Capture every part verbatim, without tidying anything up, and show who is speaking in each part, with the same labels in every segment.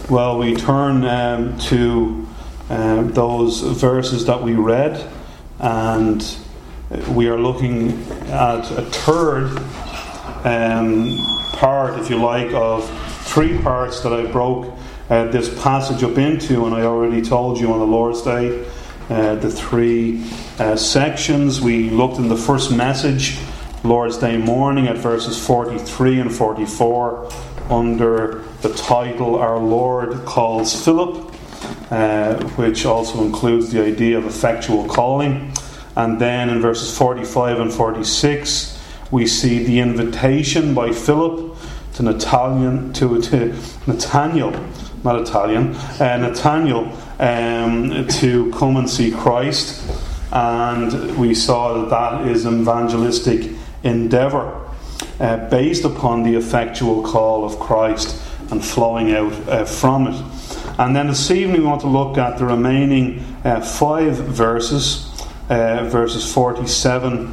Speaker 1: Well, we turn um, to um, those verses that we read, and we are looking at a third um, part, if you like, of three parts that I broke uh, this passage up into, and I already told you on the Lord's Day uh, the three uh, sections. We looked in the first message, Lord's Day morning, at verses forty-three and forty-four, under the title Our Lord Calls Philip, uh, which also includes the idea of effectual calling. And then in verses forty-five and forty-six, we see the invitation by Philip to Nathaniel, to, to Nathaniel, not Italian, uh, Nathaniel, um, to come and see Christ. And we saw that that is an evangelistic endeavour, Uh, based upon the effectual call of Christ and flowing out uh, from it. And then this evening we want to look at the remaining uh, five verses, uh, verses forty-seven.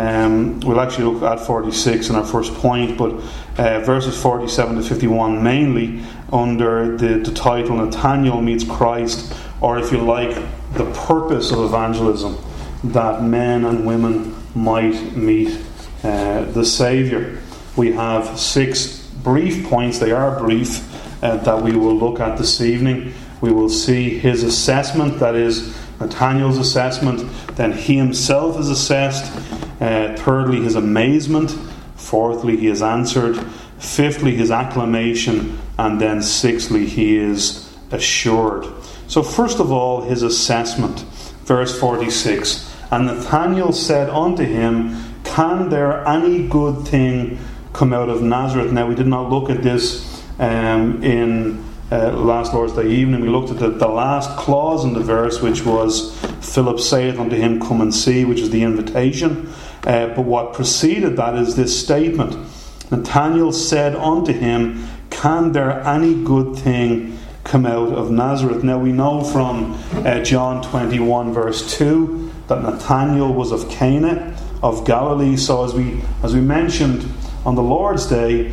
Speaker 1: Um, we'll actually look at forty-six in our first point, but uh, verses forty-seven to fifty-one mainly under the, the title Nathaniel Meets Christ, or if you like, the purpose of evangelism, that men and women might meet Uh, the Saviour. We have six brief points, they are brief, uh, that we will look at this evening. We will see his assessment, that is Nathaniel's assessment, then he himself is assessed, uh, thirdly his amazement, fourthly he is answered, fifthly his acclamation, and then sixthly he is assured. So first of all, his assessment, verse forty-six, and Nathanael said unto him, Can there any good thing come out of Nazareth? Now, we did not look at this um, in uh, last Lord's Day evening. We looked at the, the last clause in the verse, which was, Philip saith unto him, Come and see, which is the invitation. Uh, but what preceded that is this statement. Nathanael said unto him, Can there any good thing come out of Nazareth? Now, we know from uh, John twenty-one, verse two, that Nathanael was of Cana, of Galilee. So as we as we mentioned on the Lord's Day,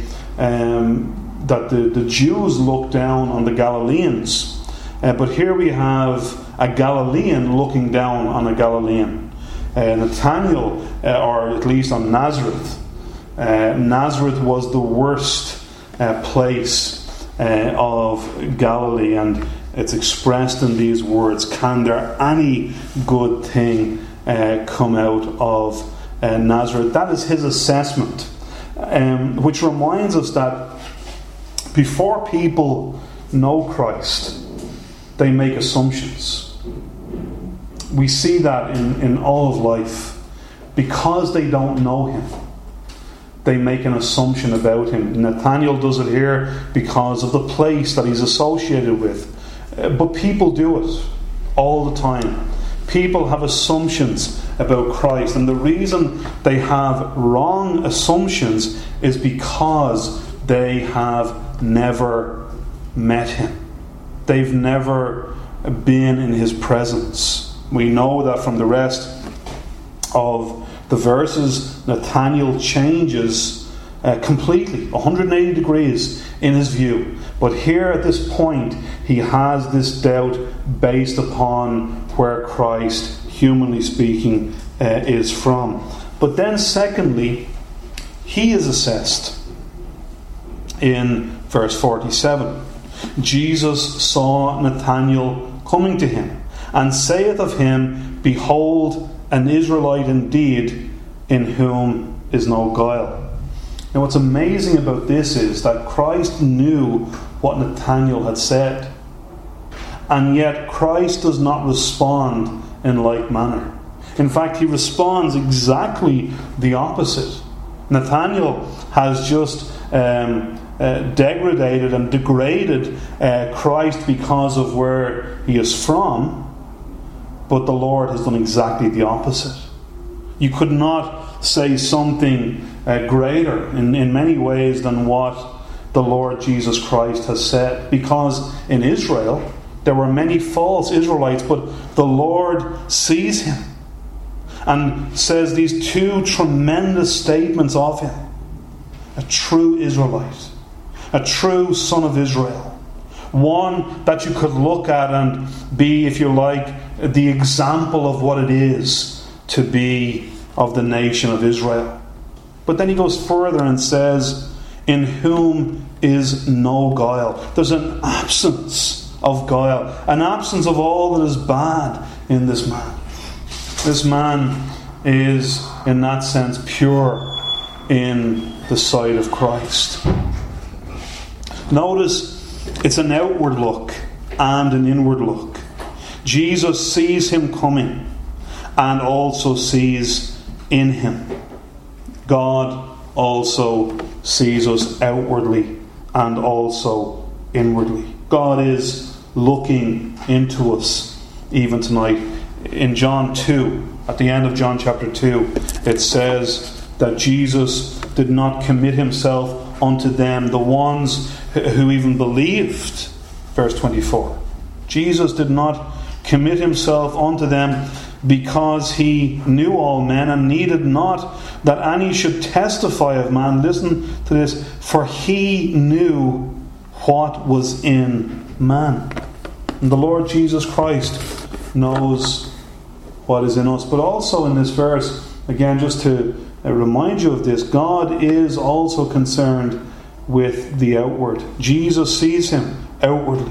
Speaker 1: um, that the, the Jews looked down on the Galileans, uh, but here we have a Galilean looking down on a Galilean. Uh, Nathanael, uh, or at least on Nazareth. Uh, Nazareth was the worst uh, place uh, of Galilee, and it's expressed in these words: Can there any good thing uh, come out of Uh, Nazareth? That is his assessment, um, which reminds us that before people know Christ, they make assumptions. We see that in, in all of life. Because they don't know him, they make an assumption about him. Nathanael does it here because of the place that he's associated with. Uh, but people do it all the time. People have assumptions about Christ, and the reason they have wrong assumptions is because they have never met him. They've never been in his presence. We know that from the rest of the verses, Nathanael changes uh, completely, one hundred eighty degrees in his view. But here at this point, he has this doubt based upon where Christ, humanly speaking, uh, is from. But then secondly, he is assessed in verse forty-seven. Jesus saw Nathanael coming to him, and saith of him, Behold, an Israelite indeed, in whom is no guile. Now what's amazing about this is that Christ knew what Nathanael had said, and yet Christ does not respond in like manner. In fact, he responds exactly the opposite. Nathanael has just um, uh, degraded and degraded uh, Christ because of where he is from, but the Lord has done exactly the opposite. You could not say something uh, greater in, in many ways than what the Lord Jesus Christ has said, because in Israel there were many false Israelites, but the Lord sees him and says these two tremendous statements of him. A true Israelite, a true son of Israel, One that you could look at and be, if you like, the example of what it is to be of the nation of Israel. But then he goes further and says, in whom is no guile. There's an absence of guile, an absence of all that is bad in this man. This man is, in that sense, pure in the sight of Christ. Notice it's an outward look and an inward look. Jesus sees him coming and also sees in him. God also sees us outwardly and also inwardly. God is looking into us even tonight. In John two, at the end of John chapter two, it says that Jesus did not commit himself unto them, the ones who even believed. Verse twenty-four. Jesus did not commit himself unto them because he knew all men and needed not that any should testify of man. Listen to this. For he knew what was in man. And the Lord Jesus Christ knows what is in us. But also in this verse, again, just to remind you of this, God is also concerned with the outward. Jesus sees him outwardly.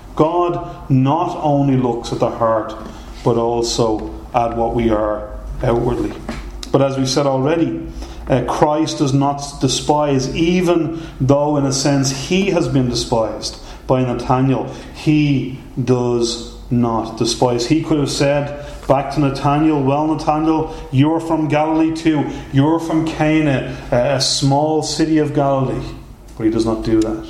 Speaker 1: God not only looks at the heart, but also at what we are outwardly. But as we said already, uh, Christ does not despise, even though in a sense he has been despised by Nathanael. He does not despise. He could have said back to Nathanael, well, Nathanael, you're from Galilee too. You're from Cana, a small city of Galilee. But he does not do that.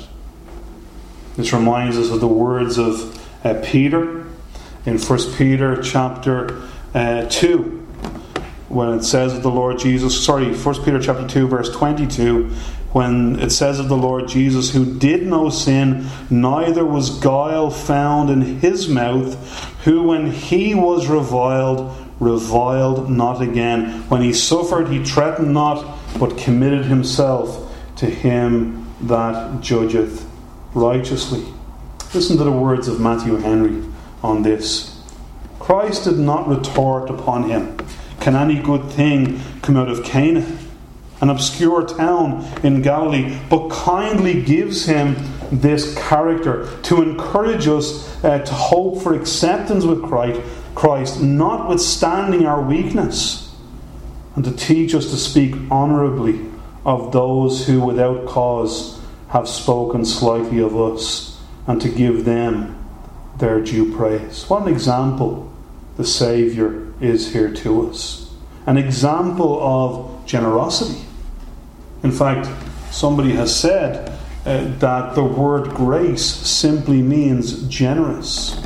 Speaker 1: This reminds us of the words of uh, Peter in First Peter chapter uh, two, when it says of the Lord Jesus, sorry, First Peter chapter two, verse twenty-two, when it says of the Lord Jesus, who did no sin, neither was guile found in his mouth, who when he was reviled, reviled not again. When he suffered, he threatened not, but committed himself to him that judgeth righteously. Listen to the words of Matthew Henry on this. Christ did not retort upon him, can any good thing come out of Cana, an obscure town in Galilee, but kindly gives him this character to encourage us uh, to hope for acceptance with Christ, Christ, notwithstanding our weakness, and to teach us to speak honourably of those who without cause have spoken slightly of us, and to give them their due praise. What an example the Saviour is here to us. An example of generosity. In fact, somebody has said uh, that the word grace simply means generous.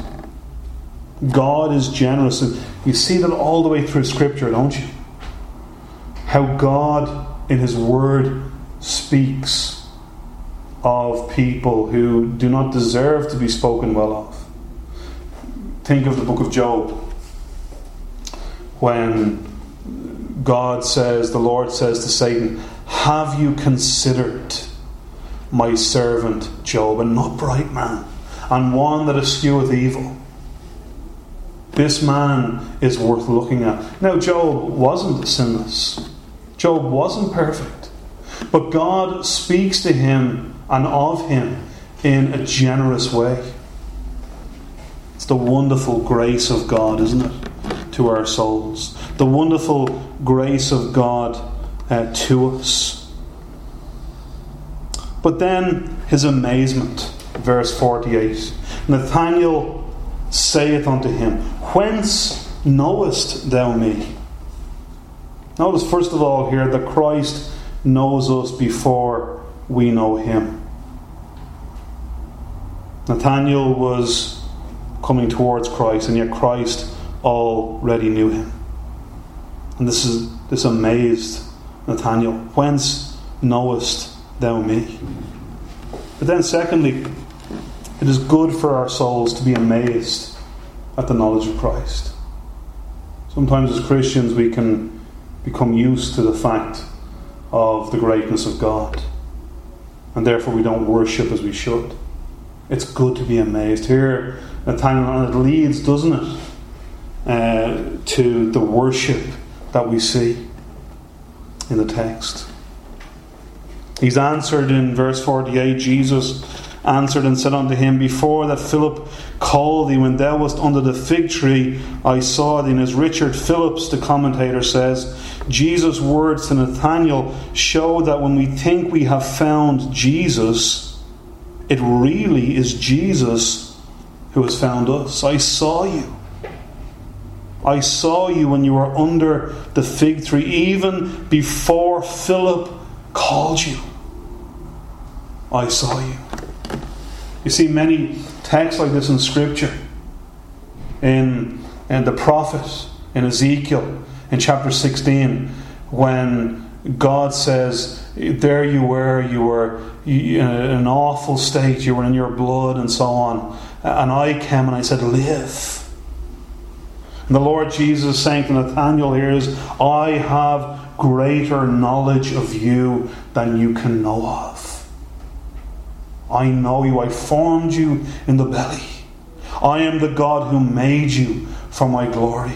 Speaker 1: God is generous. And you see that all the way through Scripture, don't you? How God in His Word speaks of people who do not deserve to be spoken well of. Think of the book of Job, when God says, the Lord says to Satan, have you considered my servant Job, an upright man, and one that escheweth evil? This man is worth looking at. Now, Job wasn't sinless. Job wasn't perfect. But God speaks to him and of him in a generous way. It's the wonderful grace of God, isn't it, to our souls? The wonderful grace of God uh, to us. But then his amazement, verse forty-eight. Nathanael saith unto him, whence knowest thou me? Notice first of all here that Christ knows us before we know him. Nathanael was coming towards Christ, and yet Christ already knew him. And this is this amazed Nathanael. Whence knowest thou me? But then secondly, it is good for our souls to be amazed at the knowledge of Christ. Sometimes as Christians we can become used to the fact of the greatness of God, and therefore we don't worship as we should. It's good to be amazed. Here, Nathanael, and it leads, doesn't it, uh, to the worship that we see in the text. He's answered in verse forty-eight, Jesus answered and said unto him, Before that Philip called thee, when thou wast under the fig tree, I saw thee. And as Richard Phillips, the commentator, says, Jesus' words to Nathanael show that when we think we have found Jesus, it really is Jesus who has found us. I saw you. I saw you when you were under the fig tree, even before Philip called you. I saw you. You see many texts like this in Scripture. In, in the prophet, in Ezekiel, in chapter sixteen, when God says, there you were, you were in an awful state, you were in your blood and so on. And I came and I said, live. And the Lord Jesus saying to Nathanael here is, I have greater knowledge of you than you can know of. I know you. I formed you in the belly. I am the God who made you for my glory.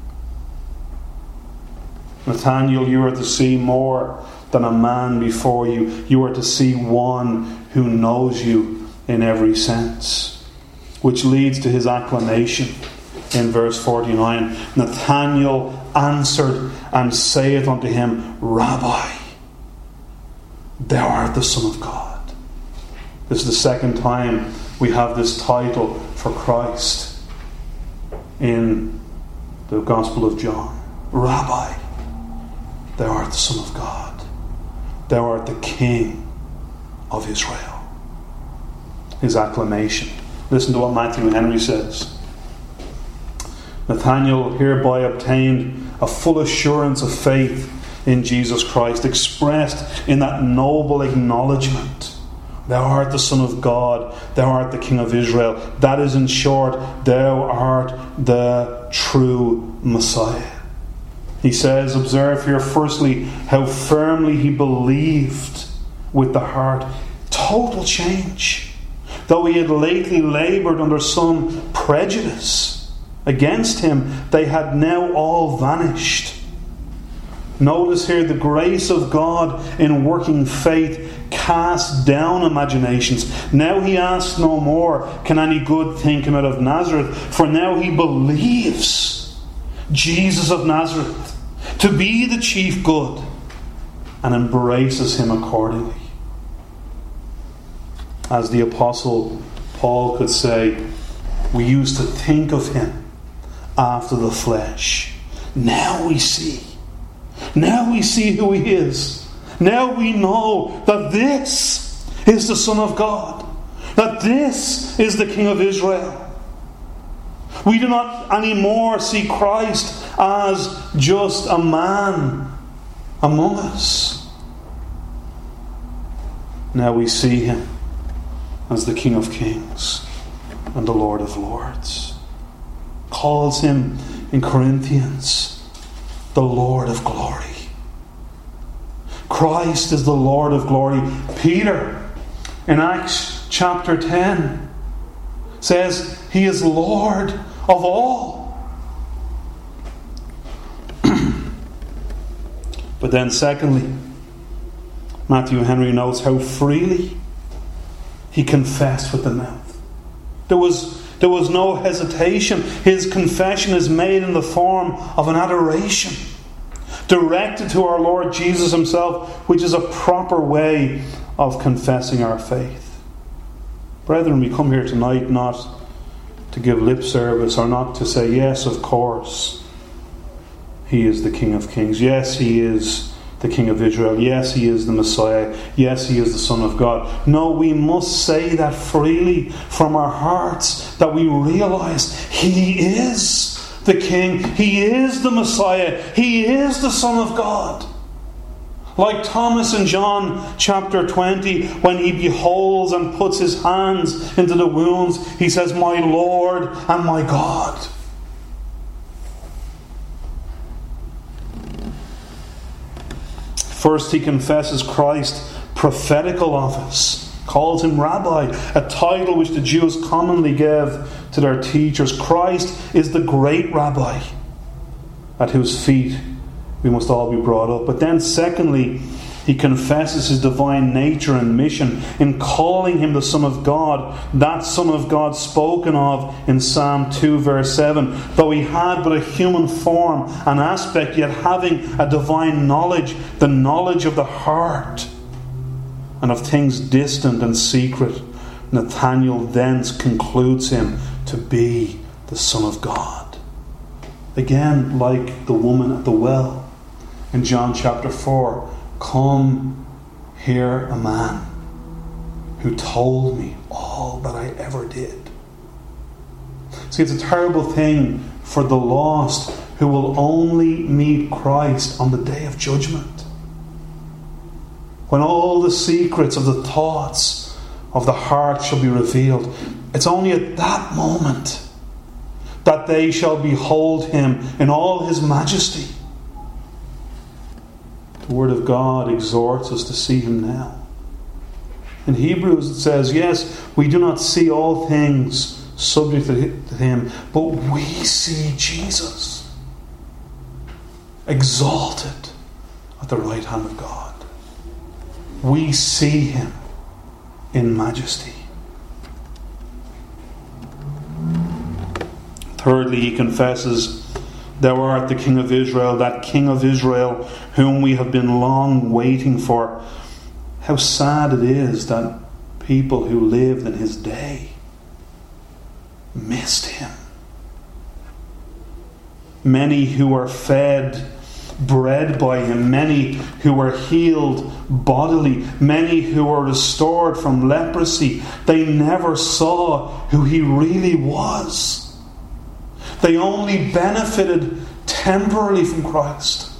Speaker 1: Nathanael, you are to see more than a man before you. You are to see one who knows you in every sense. Which leads to his acclamation in verse forty-nine. Nathanael answered and saith unto him, Rabbi, thou art the Son of God. This is the second time we have this title for Christ in the Gospel of John. Rabbi, thou art the Son of God. Thou art the King of Israel. His acclamation. Listen to what Matthew Henry says. Nathanael hereby obtained a full assurance of faith in Jesus Christ, expressed in that noble acknowledgement. Thou art the Son of God. Thou art the King of Israel. That is, in short, thou art the true Messiah. He says, observe here firstly how firmly he believed with the heart. Total change. Though he had lately laboured under some prejudice against him, they had now all vanished. Notice here the grace of God in working faith cast down imaginations. Now he asks no more, can any good thing come out of Nazareth? For now he believes Jesus of Nazareth to be the chief good and embraces him accordingly. As the Apostle Paul could say, we used to think of him after the flesh. Now we see. Now we see who he is. Now we know that this is the Son of God. That this is the King of Israel. We do not anymore see Christ as just a man among us. Now we see him as the King of Kings and the Lord of Lords. Calls him in Corinthians the Lord of glory. Christ is the Lord of glory. Peter, in Acts chapter ten, says he is Lord of all. But then secondly, Matthew Henry notes how freely he confessed with the mouth. There was, there was no hesitation. His confession is made in the form of an adoration directed to our Lord Jesus himself, which is a proper way of confessing our faith. Brethren, we come here tonight not to give lip service or not to say, yes, of course, he is the King of Kings. Yes, he is the King of Israel. Yes, he is the Messiah. Yes, he is the Son of God. No, we must say that freely from our hearts, that we realize he is the King. He is the Messiah. He is the Son of God. Like Thomas in John chapter twenty, when he beholds and puts his hands into the wounds, he says, my Lord and my God. First, he confesses Christ's prophetical office calls him Rabbi, a title which the Jews commonly gave to their teachers. Christ is the great Rabbi, at whose feet we must all be brought up. But then secondly, he confesses his divine nature and mission in calling him the Son of God, that Son of God spoken of in Psalm two verse seven. Though he had but a human form and aspect, yet having a divine knowledge, the knowledge of the heart and of things distant and secret, Nathanael thence concludes him to be the Son of God. Again, like the woman at the well in John chapter four, come, hear a man who told me all that I ever did. See, it's a terrible thing for the lost who will only meet Christ on the day of judgment, when all the secrets of the thoughts of the heart shall be revealed. It's only at that moment that they shall behold him in all his majesty. The Word of God exhorts us to see him now. In Hebrews it says, yes, we do not see all things subject to him, but we see Jesus exalted at the right hand of God. We see him in majesty. Thirdly, he confesses, thou art the King of Israel, that King of Israel whom we have been long waiting for. How sad it is that people who lived in his day missed him. Many who were fed bread by him, many who were healed bodily, many who were restored from leprosy, they never saw who he really was. They only benefited temporarily from Christ.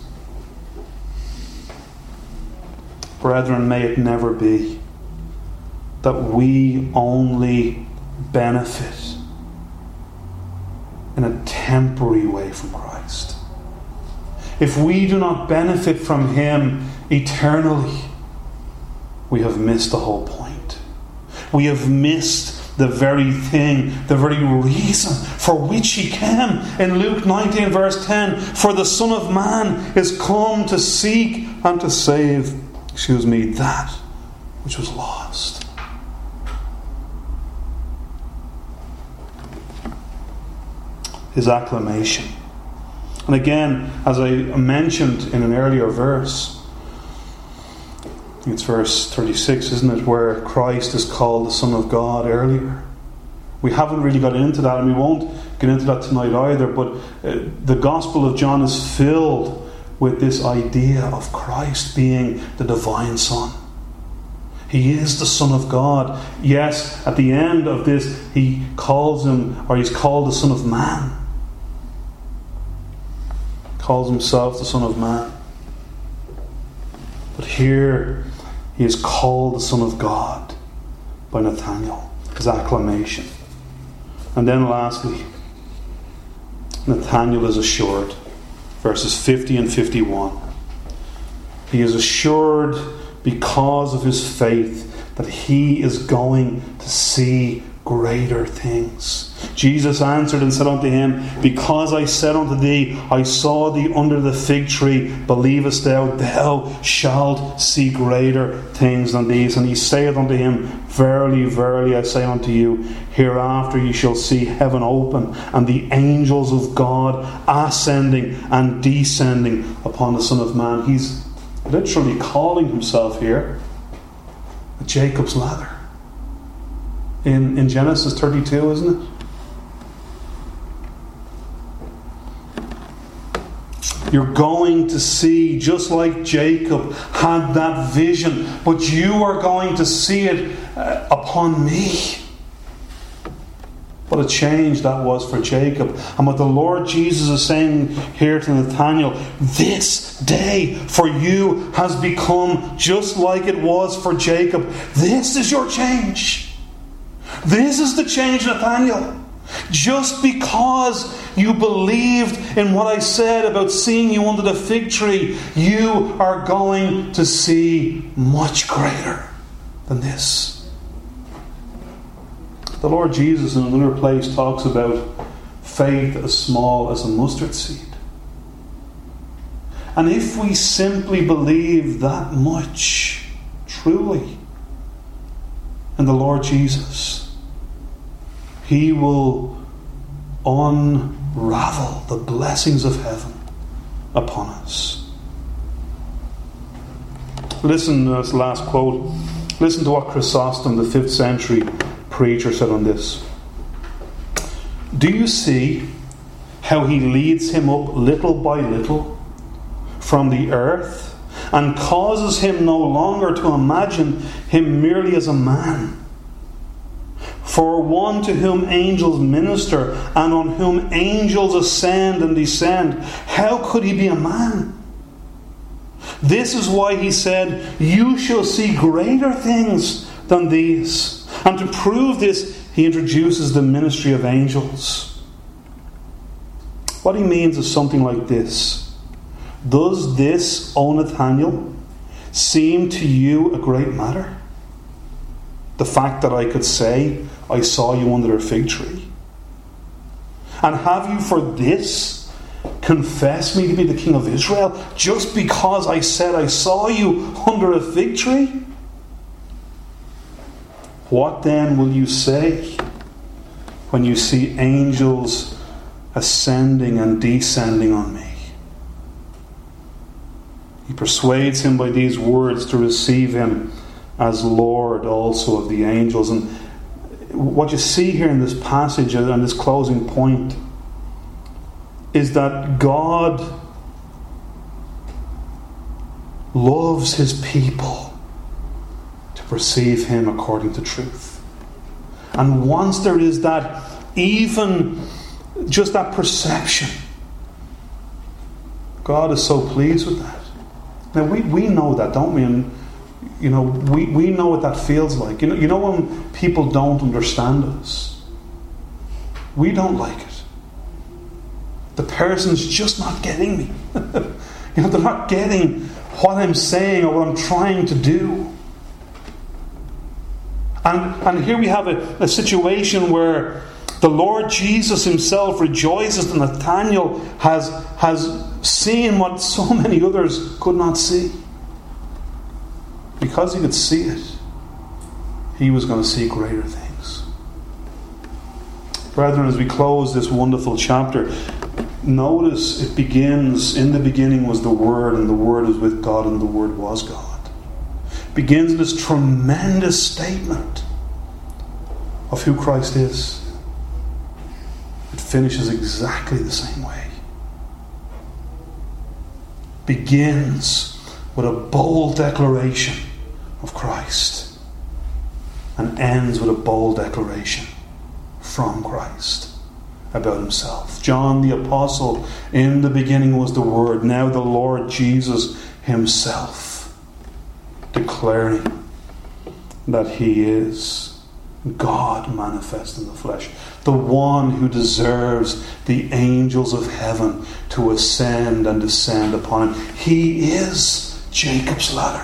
Speaker 1: Brethren, may it never be that we only benefit in a temporary way from Christ. If we do not benefit from him eternally, we have missed the whole point. We have missed the very thing, the very reason for which he came. In Luke nineteen verse ten, for the Son of Man is come to seek and to save, excuse me, that which was lost. His acclamation. And again, as I mentioned in an earlier verse, I think it's verse thirty-six, isn't it, where Christ is called the Son of God earlier. We haven't really got into that, and we won't get into that tonight either, but uh, the Gospel of John is filled with this idea of Christ being the divine Son. He is the Son of God. Yes, at the end of this, he calls him, or he's called the Son of Man. Calls himself the Son of Man. But here he is called the Son of God by Nathanael, his acclamation. And then lastly, Nathanael is assured. Verses fifty and fifty-one. He is assured because of his faith that he is going to see greater things. Jesus answered and said unto him, because I said unto thee, I saw thee under the fig tree, believest thou, thou shalt see greater things than these. And he saith unto him, verily, verily, I say unto you, hereafter ye shall see heaven open, and the angels of God ascending and descending upon the Son of Man. He's literally calling himself here Jacob's ladder. In, in Genesis thirty-two, isn't it? You're going to see, just like Jacob had that vision, but you are going to see it uh, upon me. What a change that was for Jacob. And what the Lord Jesus is saying here to Nathanael, this day for you has become just like it was for Jacob. This is your change. This is the change, Nathanael. Just because you believed in what I said about seeing you under the fig tree, you are going to see much greater than this. The Lord Jesus in another place talks about faith as small as a mustard seed. And if we simply believe that much, truly, in the Lord Jesus, He will unravel the blessings of heaven upon us. Listen to this last quote. Listen to what Chrysostom, the fifth century preacher, said on this. Do you see how he leads him up little by little from the earth and causes him no longer to imagine him merely as a man? For one to whom angels minister and on whom angels ascend and descend, how could he be a man? This is why he said, you shall see greater things than these. And to prove this, he introduces the ministry of angels. What he means is something like this. Does this, O Nathaniel, seem to you a great matter? The fact that I could say, I saw you under a fig tree. And have you for this confessed me to be the King of Israel, just because I said I saw you under a fig tree? What then will you say when you see angels ascending and descending on me? He persuades him by these words to receive him as Lord also of the angels. And what you see here in this passage and this closing point is that God loves His people to perceive Him according to truth. And once there is that, even just that perception, God is so pleased with that. Now we, we know that, don't we? And you know, we, we know what that feels like. You know, you know when people don't understand us, we don't like it. The person's just not getting me. You know, they're not getting what I'm saying or what I'm trying to do. And, and here we have a, a situation where the Lord Jesus Himself rejoices that Nathanael has, has seen what so many others could not see. Because he could see it, he was going to see greater things. Brethren, as we close this wonderful chapter, notice it begins, in the beginning was the Word, and the Word was with God, and the Word was God. It begins this tremendous statement of who Christ is. It finishes exactly the same way. Begins with a bold declaration of Christ and ends with a bold declaration from Christ about Himself. John the Apostle, in the beginning was the Word, now the Lord Jesus Himself, declaring that He is God manifest in the flesh, the one who deserves the angels of heaven to ascend and descend upon Him. He is Jacob's ladder.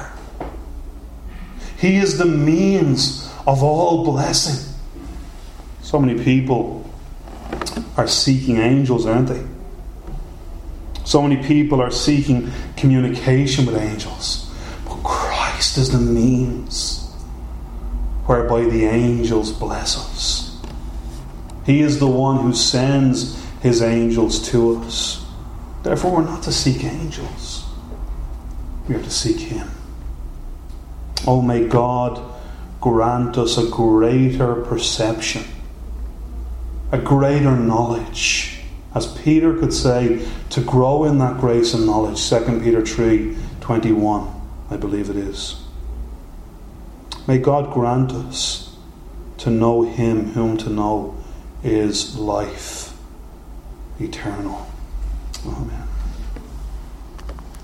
Speaker 1: He is the means of all blessing. So many people are seeking angels, aren't they? So many people are seeking communication with angels. But Christ is the means whereby the angels bless us. He is the one who sends His angels to us. Therefore, we're not to seek angels. We are to seek Him. Oh, may God grant us a greater perception, a greater knowledge. As Peter could say, to grow in that grace and knowledge. Second Peter three twenty-one, I believe it is. May God grant us to know Him whom to know is life eternal. Amen.